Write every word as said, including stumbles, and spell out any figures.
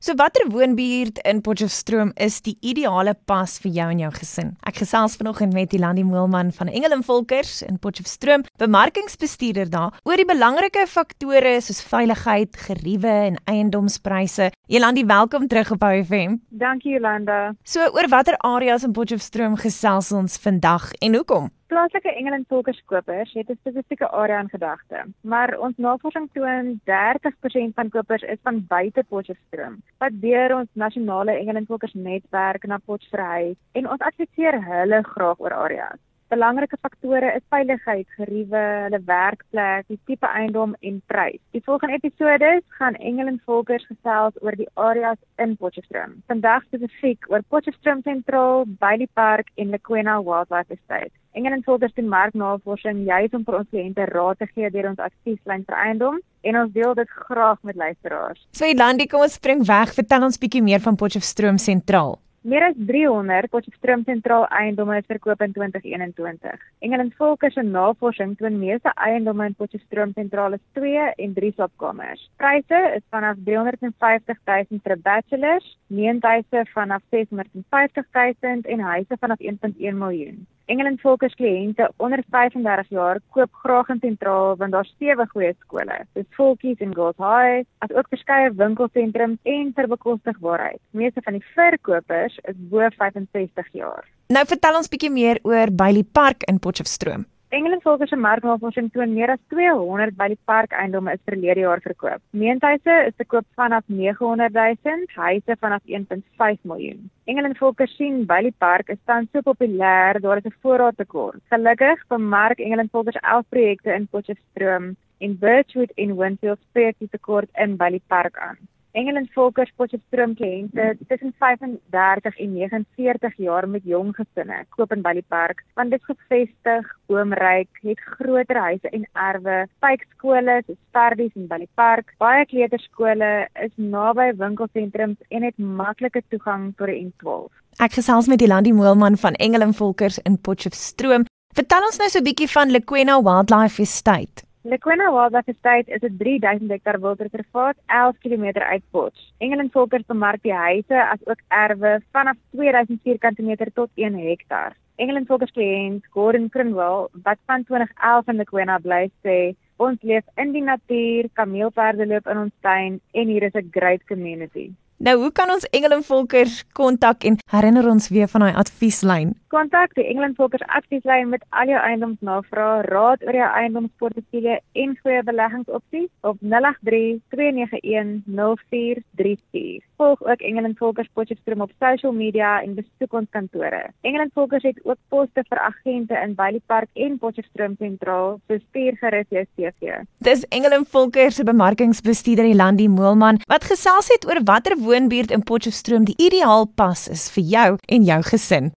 So watter woonbuurt in Potchefstroom is die ideale pas vir jou en jou gesin? Ek gesels vanoggend met Yolandi Moelman van Engel en Volkers in Potchefstroom, bemarkingsbestuurder daar, oor die belangrike faktore soos veiligheid, geriewe en eiendomspryse. Yolandi, welkom terug op O F M. Dankie Jolanda. So oor watter areas in Potchefstroom gesels ons vandag en hoekom? Plaaslike Engel en Volkerskopers het 'n spesifieke area in gedagte, maar ons navorsing toon dertig persent van kopers is van buite Potchefstroom, wat deur ons nasionale Engel en Volkers netwerk na Potch verhuis en ons adviseer hulle graag oor areas. Belangrike faktore is veiligheid, geriewe, hulle werkplek, die tipe eiendom en prys. Die volgende episodes gaan Engel en Volkers gesels oor die areas in Potchefstroom. Vandag spesifiek oor Potchefstroom Sentraal, Bailey Park en Lekwena Wildlife Estate. Engel en Volkers doen marknavorsing juis om vir ons kliënte raad te gee deur ons advieslyn vir eiendom en ons deel dit graag met luisteraars. So Yolandi, kom ons spring weg, vertel ons bietjie meer van Potchefstroom Sentraal. Meer as driehonderd Potchefstroom Sentraal eiendomme is verkoop in twintig eenentwintig. Engel en Volkers se navorsing toon meeste eiendomme in Potchefstroom Sentraal is twee en drie slaapkamers. Pryse is vanaf driehonderdvyftig duisend vir 'n bachelor, leenhuise vanaf seshonderdvyftig duisend en huise vanaf een komma een miljoen. Engel en Volkers kliënte onder vyf en dertig jaar koop graag in Sentraal want daar's sewe goeie skole, soos Volkies en Girls High, as ook verskeie winkelsentrums en vir bekostigbaarheid. Meeste van die verkopers is bo vyf en sestig jaar. Nou vertel ons bietjie meer oor Bailey Park in Potchefstroom. Engel en Volkers se marknavorsing toon meer as tweehonderd by die park eiendomme is verlede jaar verkoop. Meentuise is te koop vanaf neghonderd duisend, huise vanaf een komma vyf miljoen. Engel en Volkers sien by die park is tans so populêr, daar is 'n voorraadtekort. Gelukkig bemark Engel en Volkers elf projekte in Potchefstroom en Birchwood en Winfield spreek die tekort in by die park aan. Engel en Volkers Potchefstroom kliënte tussen vyf en dertig en vyf en negentig jaar met jong gesinne koop in by die park, want dit is gevestig, boomryk, het groter huise en erwe, pypskole soos Pardies en by die park, baie kleuterskole, is naby winkelsentrums en het maklike toegang tot die N twaalf. Ek gesels met Yolandi Moelman van Engel en Volkers in Potchefstroom. Vertel ons nou so 'n bietjie van Lekwena Wildlife Estate. Lekwena Wildlife Estate is 'n drie duisend hektaar wildreservaat elf kilometer uit Potch. Engel en Volkers bemark die huise as ook erwe vanaf twee duisend vierkante meter tot een hektaar. Engel en Volkers kliënt Gordon Crinwell, wat van twintig elf in Lekwena bly, sê, ons leef in die natuur, kameelperde loop in ons tuin en hier is 'n great community. Nou, hoe kan ons Engel en Volkers kontak en herinner ons weer van daai advieslyn? Kontak die Engel en Volkers advieslyn met al jou eiendomsnavrae, raad oor jou eiendomsportefeulje en goeie beleggingsopsies op nul agt drie, twee nege een, nul vier drie vier. Volg ook Engel en Volkers Potchefstroom op social media en besoek ons kantore. Engel en Volkers het ook poste vir agente in Bailey Park en Potchefstroom Sentraal, so stuur gerus jou C V. Dis Engel en Volkers se bemarkingsbestuurder Yolandi Moelman wat gesels het oor watter woonbuurt in Potchefstroom die ideaal pas is vir jou en jou gesin.